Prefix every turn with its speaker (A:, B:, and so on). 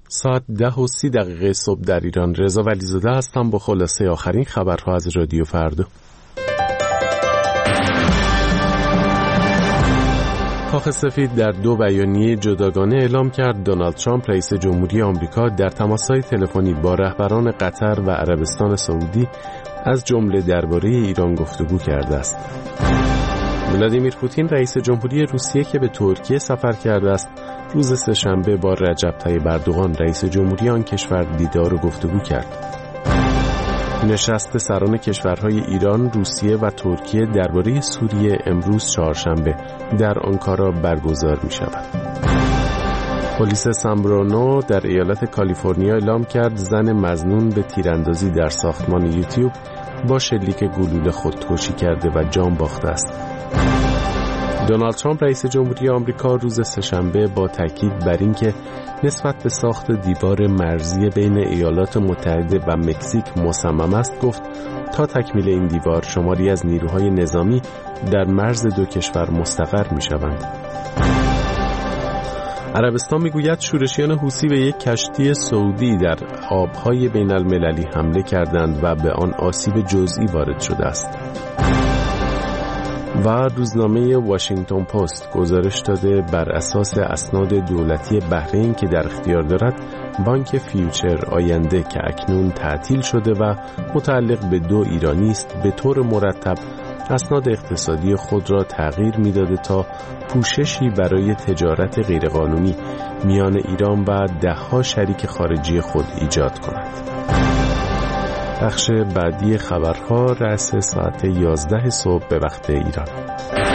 A: ساعت 10:30 صبح در ایران. رضا ولیزاده هستم با خلاصه آخرین خبرها از رادیو فردا. کاخ سفید در 2 بیانیه جداگانه اعلام کرد دونالد ترامپ رئیس جمهوری آمریکا در تماس‌های تلفنی با رهبران قطر و عربستان سعودی از جمله درباره ایران گفتگو کرده است. ولادیمیر پوتین رئیس جمهوری روسیه که به ترکیه سفر کرده است، روز سه‌شنبه با رجب طیب اردوغان رئیس جمهوری آن کشور دیدار و گفتگو کرد. نشست سران کشورهای ایران، روسیه و ترکیه درباره سوریه امروز چهارشنبه در آنکارا برگزار می شود. پلیس سامبرانو در ایالت کالیفرنیا اعلام کرد زن مظنون به تیراندازی در ساختمان یوتیوب با شلیک گلوله خودکشی کرده و جان باخته است. دونالد ترامپ رئیس جمهوری آمریکا روز سه‌شنبه با تاکید بر اینکه نسبت به ساخت دیوار مرزی بین ایالات متحده و مکزیک مصمم است گفت تا تکمیل این دیوار شماری از نیروهای نظامی در مرز 2 کشور مستقر می‌شوند. عربستان میگوید شورشیان حوثی به یک کشتی سعودی در آبهای بین المللی حمله کردند و به آن آسیب جزئی وارد شده است. و روزنامه واشنگتن پست گزارش داده بر اساس اسناد دولتی بحرین که در اختیار دارد، بانک فیوچر آینده که اکنون تعطیل شده و متعلق به 2 ایرانی است، به طور مرتب اسناد اقتصادی خود را تغییر می‌داده تا پوششی برای تجارت غیرقانونی میان ایران و 10 شریک خارجی خود ایجاد کند. بخش بعدی خبرها رأس ساعت 11 صبح به وقت ایران.